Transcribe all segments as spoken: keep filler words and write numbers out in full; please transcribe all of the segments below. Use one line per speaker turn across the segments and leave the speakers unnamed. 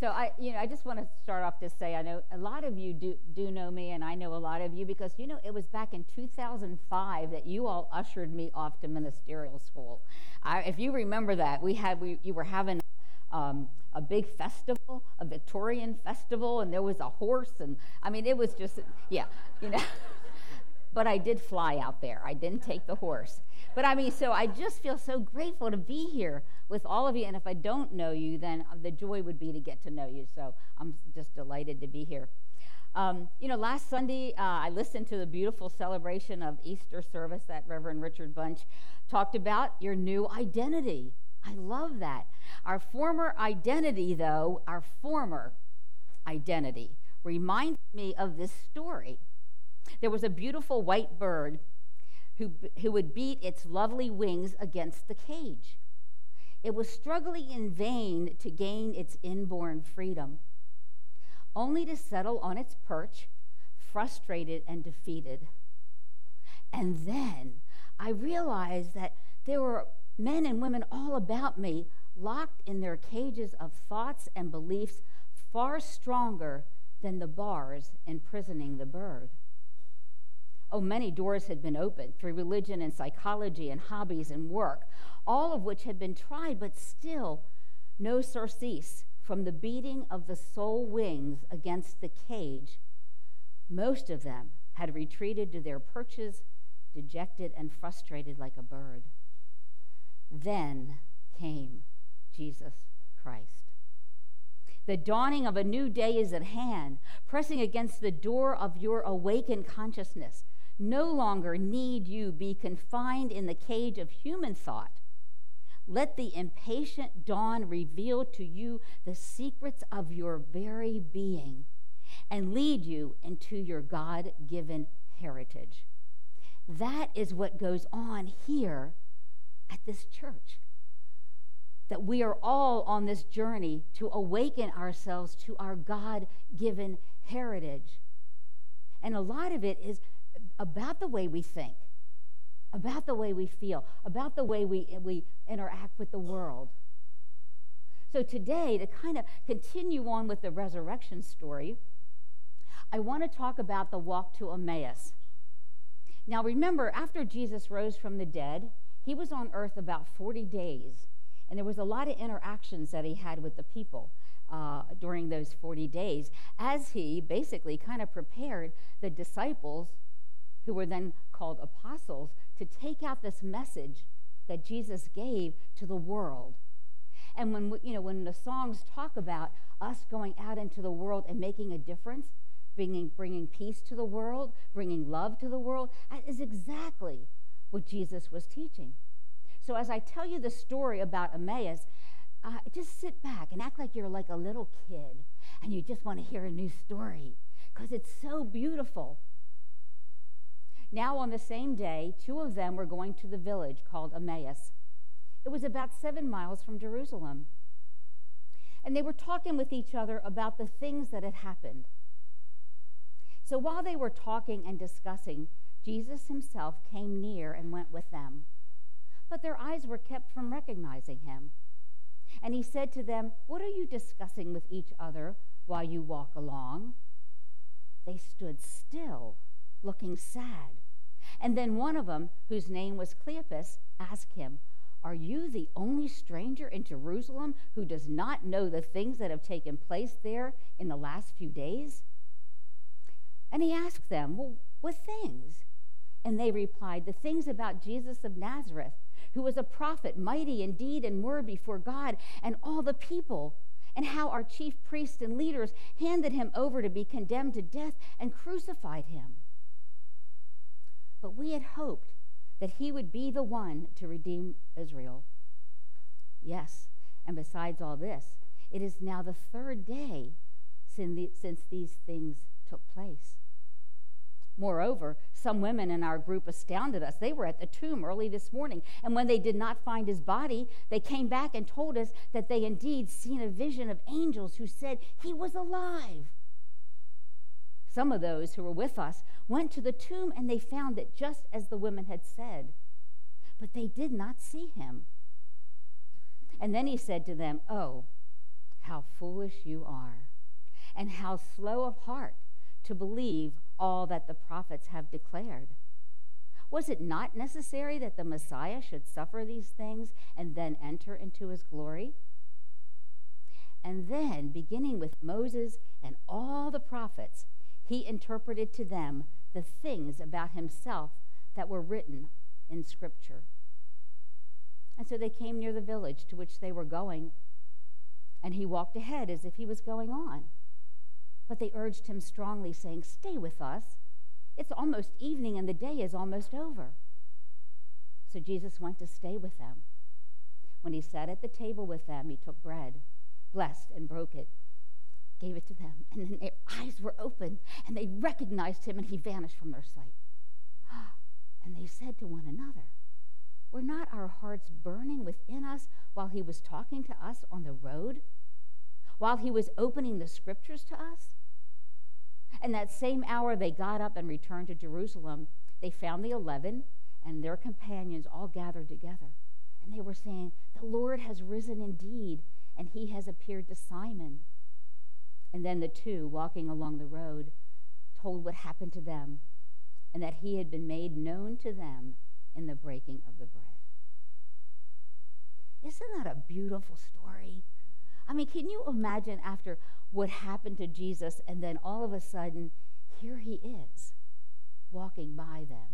So I, you know, I just want to start off to say I know a lot of you do do know me, and I know a lot of you because you know it was back in two thousand five that you all ushered me off to ministerial school. I, if you remember that, we had we you were having um, a big festival, a Victorian festival, and there was a horse, and I mean it was just yeah, you know. But I did fly out there. I didn't take the horse. But I mean, so I just feel so grateful to be here with all of you. And if I don't know you, then the joy would be to get to know you. So I'm just delighted to be here. Um, you know, last Sunday, uh, I listened to the beautiful celebration of Easter service that Reverend Richard Bunch talked about, your new identity. I love that. Our former identity, though, our former identity reminded me of this story. There was a beautiful white bird who, who would beat its lovely wings against the cage. It was struggling in vain to gain its inborn freedom, only to settle on its perch, frustrated and defeated. And then I realized that there were men and women all about me, locked in their cages of thoughts and beliefs far stronger than the bars imprisoning the bird. Oh, many doors had been opened through religion and psychology and hobbies and work, all of which had been tried, but still no surcease from the beating of the soul wings against the cage. Most of them had retreated to their perches, dejected and frustrated like a bird. Then came Jesus Christ. The dawning of a new day is at hand, pressing against the door of your awakened consciousness. No longer need you be confined in the cage of human thought. Let the impatient dawn reveal to you the secrets of your very being and lead you into your God-given heritage. That is what goes on here at this church. That we are all on this journey to awaken ourselves to our God-given heritage. And a lot of it is about the way we think, about the way we feel, about the way we, we interact with the world. So today, to kind of continue on with the resurrection story, I want to talk about the walk to Emmaus. Now remember, after Jesus rose from the dead, he was on earth about forty days, and there was a lot of interactions that he had with the people uh, during those forty days, as he basically kind of prepared the disciples, who were then called apostles, to take out this message that Jesus gave to the world. And when we, you know, when the songs talk about us going out into the world and making a difference, bringing, bringing peace to the world, bringing love to the world, that is exactly what Jesus was teaching. So as I tell you the story about Emmaus, uh, just sit back and act like you're like a little kid and you just want to hear a new story because it's so beautiful. Now on the same day, two of them were going to the village called Emmaus. It was about seven miles from Jerusalem. And they were talking with each other about the things that had happened. So while they were talking and discussing, Jesus himself came near and went with them. But their eyes were kept from recognizing him. And he said to them, "What are you discussing with each other while you walk along?" They stood still, looking sad. And then one of them, whose name was Cleopas, asked him, "Are you the only stranger in Jerusalem who does not know the things that have taken place there in the last few days?" And he asked them, "Well, what things?" And they replied, "The things about Jesus of Nazareth, who was a prophet, mighty in deed and word before God and all the people, and how our chief priests and leaders handed him over to be condemned to death and crucified him. But we had hoped that he would be the one to redeem Israel. Yes, and besides all this, it is now the third day since these things took place. Moreover, some women in our group astounded us. They were at the tomb early this morning, and when they did not find his body, they came back and told us that they indeed seen a vision of angels who said he was alive. Some of those who were with us went to the tomb, and they found it just as the women had said, but they did not see him." And then he said to them, "Oh, how foolish you are, and how slow of heart to believe all that the prophets have declared. Was it not necessary that the Messiah should suffer these things and then enter into his glory? And then, beginning with Moses and all the prophets, he interpreted to them the things about himself that were written in Scripture. And so they came near the village to which they were going, and he walked ahead as if he was going on. But they urged him strongly, saying, "Stay with us. It's almost evening, and the day is almost over." So Jesus went to stay with them. When he sat at the table with them, he took bread, blessed and broke it, gave it to them, and then their eyes were opened, and they recognized him, and he vanished from their sight. And they said to one another, "Were not our hearts burning within us while he was talking to us on the road, while he was opening the Scriptures to us?" And that same hour they got up and returned to Jerusalem. They found the eleven and their companions all gathered together. And they were saying, "The Lord has risen indeed, and he has appeared to Simon." And then the two, walking along the road, told what happened to them, and that he had been made known to them in the breaking of the bread. Isn't that a beautiful story? I mean, can you imagine after what happened to Jesus, and then all of a sudden, here he is, walking by them.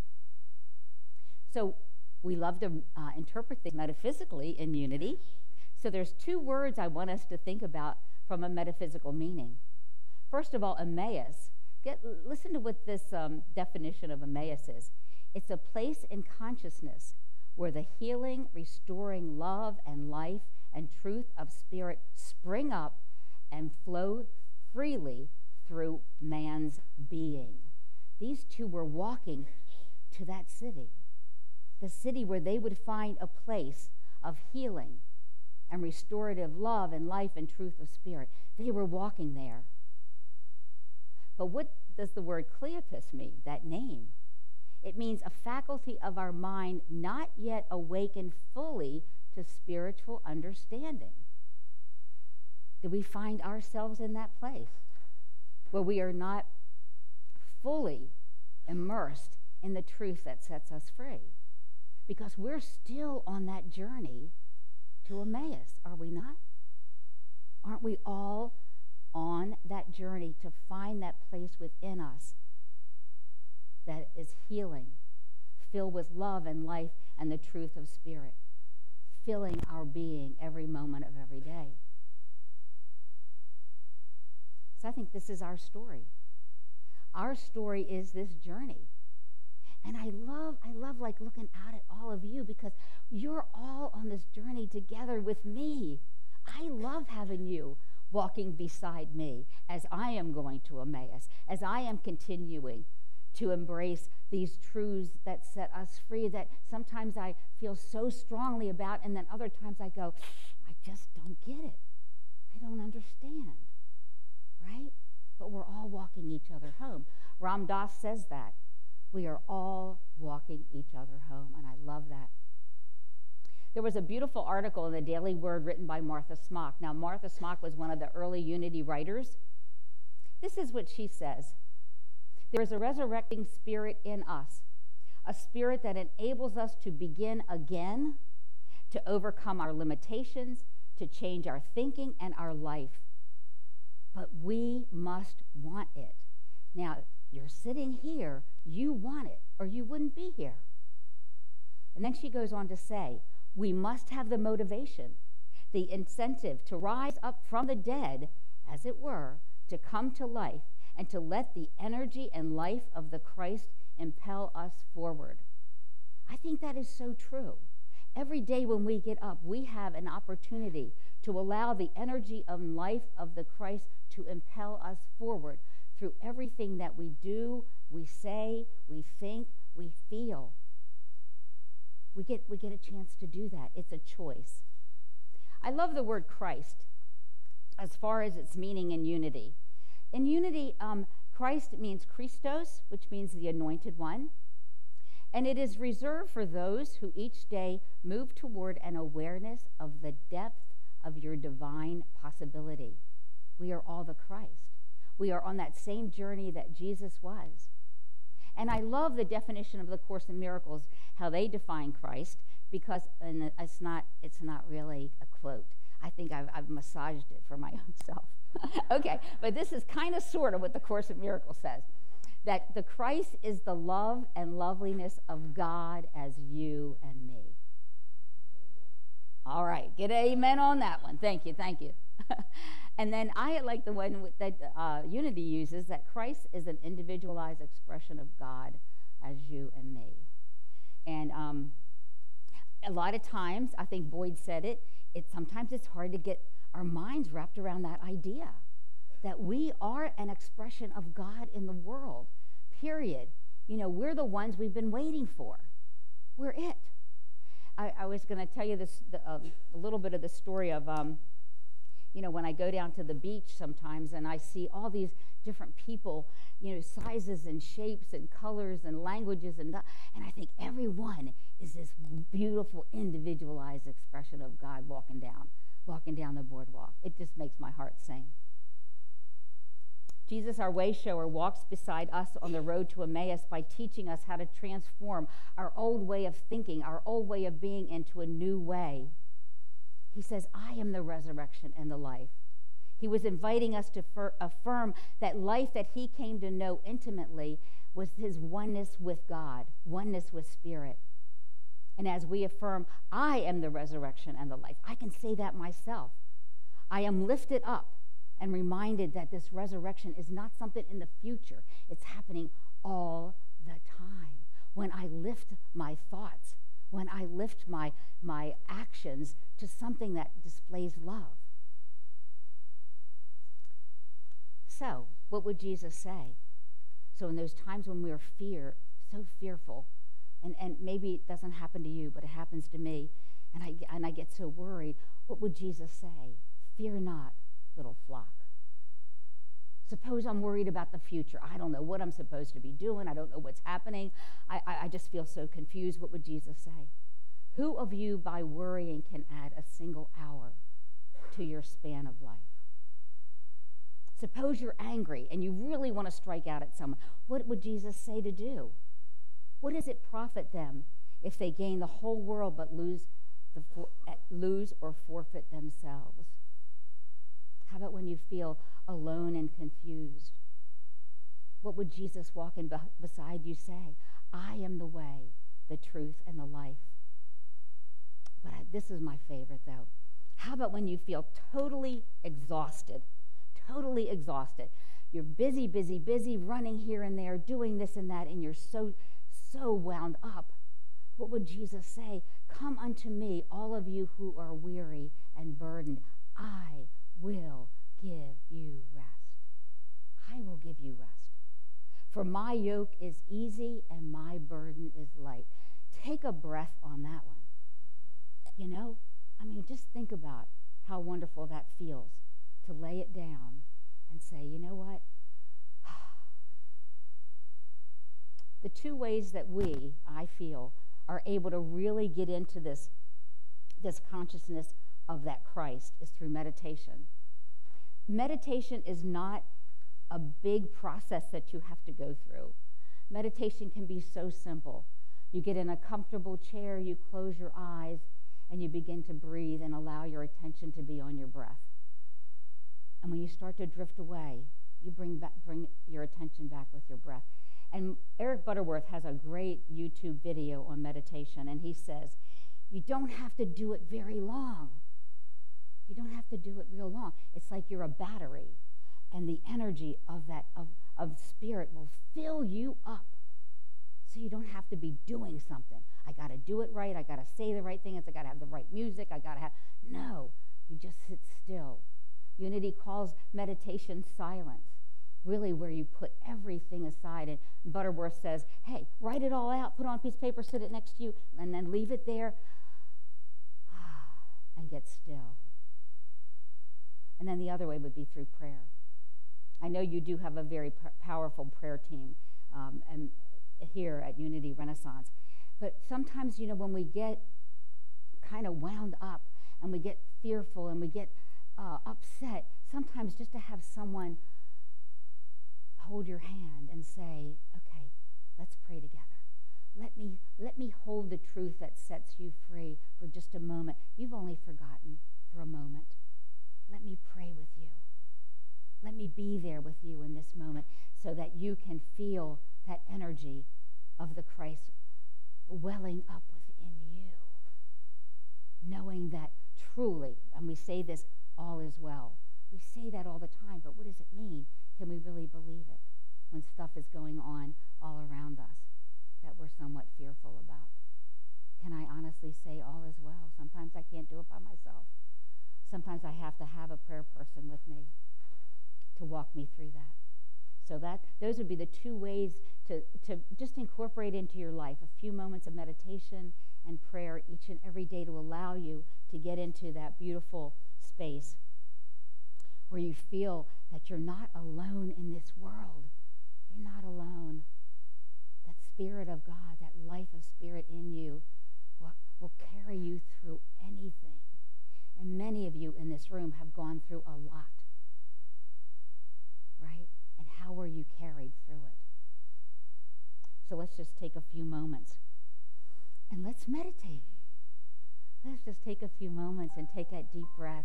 So we love to uh, interpret things metaphysically in unity. So there's two words I want us to think about from a metaphysical meaning. First of all, Emmaus. Get, listen to what this um, definition of Emmaus is. It's a place in consciousness where the healing, restoring love and life and truth of spirit spring up and flow freely through man's being. These two were walking to that city, the city where they would find a place of healing and restorative love and life and truth of spirit. They were walking there. But what does the word Cleopas mean, that name? It means a faculty of our mind not yet awakened fully to spiritual understanding. Do we find ourselves in that place where we are not fully immersed in the truth that sets us free? Because we're still on that journey to Emmaus, are we not? Aren't we all on that journey to find that place within us that is healing, filled with love and life and the truth of spirit, filling our being every moment of every day? So I think this is our story. Our story is this journey. And I love, I love like looking out at all of you because you're all on this journey together with me. I love having you walking beside me as I am going to Emmaus, as I am continuing to embrace these truths that set us free that sometimes I feel so strongly about, and then other times I go, I just don't get it. I don't understand, right? But we're all walking each other home. Ram Dass says that. We are all walking each other home, and I love that. There was a beautiful article in the Daily Word written by Martha Smock. Now, Martha Smock was one of the early Unity writers. This is what she says. There is a resurrecting spirit in us, a spirit that enables us to begin again, to overcome our limitations, to change our thinking and our life. But we must want it. Now, you're sitting here, you want it, or you wouldn't be here. And then she goes on to say, we must have the motivation, the incentive to rise up from the dead, as it were, to come to life, and to let the energy and life of the Christ impel us forward. I think that is so true. Every day when we get up, we have an opportunity to allow the energy and life of the Christ to impel us forward through everything that we do, we say, we think, we feel. We get, we get a chance to do that. It's a choice. I love the word Christ as far as its meaning in unity. In unity, um, Christ means Christos, which means the anointed one. And it is reserved for those who each day move toward an awareness of the depth of your your divine possibility. We are all the Christ. We are on that same journey that Jesus was. And I love the definition of the Course in Miracles, how they define Christ, because and it's not it's not really a quote. I think I've, I've massaged it for my own self. Okay, but this is kind of sort of what the Course in Miracles says, that the Christ is the love and loveliness of God as you and me. All right, get an amen on that one. Thank you, thank you. And then I like the one with, that uh, Unity uses, that Christ is an individualized expression of God as you and me. And um, a lot of times, I think Boyd said it, it, sometimes it's hard to get our minds wrapped around that idea, that we are an expression of God in the world, period. You know, we're the ones we've been waiting for. We're it. I, I was going to tell you this, the, uh, a little bit of the story of, um, you know, when I go down to the beach sometimes and I see all these different people, you know, sizes and shapes and colors and languages, and and I think everyone is this beautiful, individualized expression of God walking down, walking down the boardwalk. It just makes my heart sing. Jesus, our way shower, walks beside us on the road to Emmaus by teaching us how to transform our old way of thinking, our old way of being, into a new way. He says, I am the resurrection and the life. He was inviting us to fir- affirm that life that he came to know intimately was his oneness with God, oneness with Spirit. And as we affirm, I am the resurrection and the life, I can say that myself. I am lifted up and reminded that this resurrection is not something in the future. It's happening all the time. When I lift my thoughts, when I lift my, my actions to something that displays love. So, what would Jesus say? So in those times when we're fear, so fearful, and, and maybe it doesn't happen to you, but it happens to me, and I, and I get so worried, what would Jesus say? Fear not, little flock. Suppose I'm worried about the future. I don't know what I'm supposed to be doing. I don't know what's happening. I, I, I just feel so confused. What would Jesus say? Who of you, by worrying, can add a single hour to your span of life? Suppose you're angry and you really want to strike out at someone. What would Jesus say to do? What does it profit them if they gain the whole world but lose, the for, lose or forfeit themselves? How about when you feel alone and confused? What would Jesus walking be- beside you say? I am the way, the truth, and the life. But I, this is my favorite, though. How about when you feel totally exhausted? Totally exhausted. You're busy, busy, busy, running here and there, doing this and that, and you're so, so wound up. What would Jesus say? Come unto me, all of you who are weary and burdened. I will give you rest. I will give you rest. For my yoke is easy and my burden is light. Take a breath on that one. You know, I mean, just think about how wonderful that feels to lay it down and say, you know what? The two ways that we, I feel, are able to really get into this, this consciousness of that Christ is through meditation. Meditation is not a big process that you have to go through. Meditation can be so simple. You get in a comfortable chair, you close your eyes, and you begin to breathe and allow your attention to be on your breath. And when you start to drift away, you bring back, bring your attention back with your breath. And Eric Butterworth has a great YouTube video on meditation, and he says, you don't have to do it very long. You don't have to do it real long. It's like you're a battery, and the energy of that of, of spirit will fill you up. So you don't have to be doing something. I got to do it right. I got to say the right things. I got to have the right music. I got to have... No, you just sit still. Unity calls meditation silence, really where you put everything aside. And Butterworth says, hey, write it all out, put it on a piece of paper, sit it next to you, and then leave it there and get still. And then the other way would be through prayer. I know you do have a very p- powerful prayer team um, and here at Unity Renaissance. But sometimes, you know, when we get kind of wound up and we get fearful and we get uh, upset, sometimes just to have someone hold your hand and say, okay, let's pray together. Let me, let me hold the truth that sets you free for just a moment. You've only forgotten for a moment. Let me pray with you. Let me be there with you in this moment so that you can feel that energy of the Christ welling up within you, knowing that truly, and we say this, all is well. We say that all the time, but what does it mean? Can we really believe it when stuff is going on all around us that we're somewhat fearful about? Can I honestly say all is well? Sometimes I can't do it by myself. Sometimes I have to have a prayer person with me to walk me through that. So that those would be the two ways to, to just incorporate into your life a few moments of meditation and prayer each and every day to allow you to get into that beautiful space where you feel that you're not alone in this world. You're not alone. That Spirit of God, that life of Spirit in you will, will carry you through anything. And many of you in this room have gone through a lot. Right? And how were you carried through it? So let's just take a few moments and let's meditate. Let's just take a few moments and take that deep breath.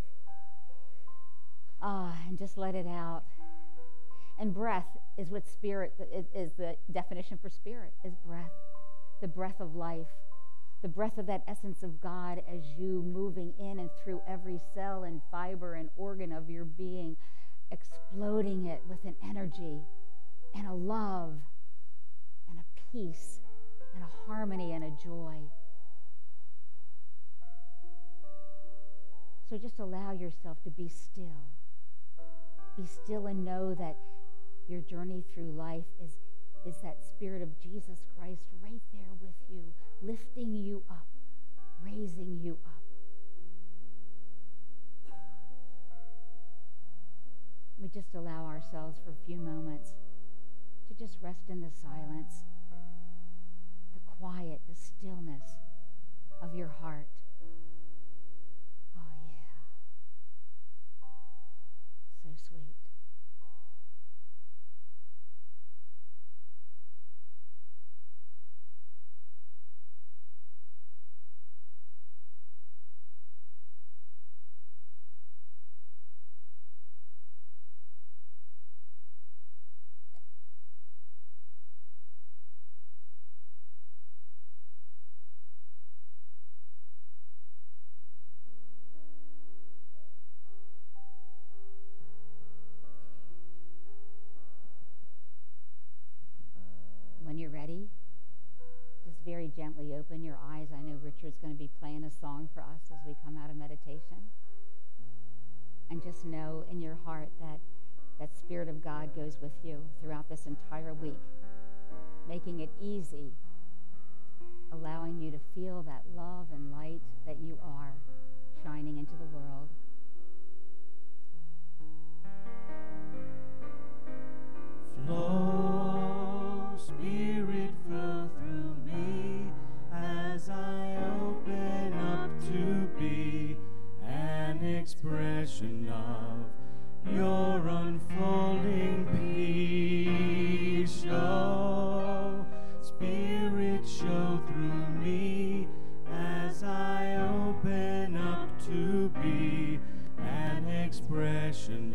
Ah, and just let it out. And breath is what spirit is, is the definition for spirit, is breath. The breath of life. The breath of that essence of God as you moving in and through every cell and fiber and organ of your being, exploding it with an energy and a love and a peace and a harmony and a joy. So just allow yourself to be still. Be still and know that your journey through life is, is that Spirit of Jesus Christ right there with you, lifting you up, raising you up. We just allow ourselves for a few moments to just rest in the silence, the quiet, the stillness of your heart. Oh, yeah. So sweet. When you're ready, just very gently open your eyes. I know Richard's going to be playing a song for us as we come out of meditation. And just know in your heart that that Spirit of God goes with you throughout this entire week, making it easy, allowing you to feel that love and light that you are shining into the world.
Flow, Spirit, flow through me as I open up to be an expression of your unfolding peace. Show, Spirit, show through me as I open up to be an expression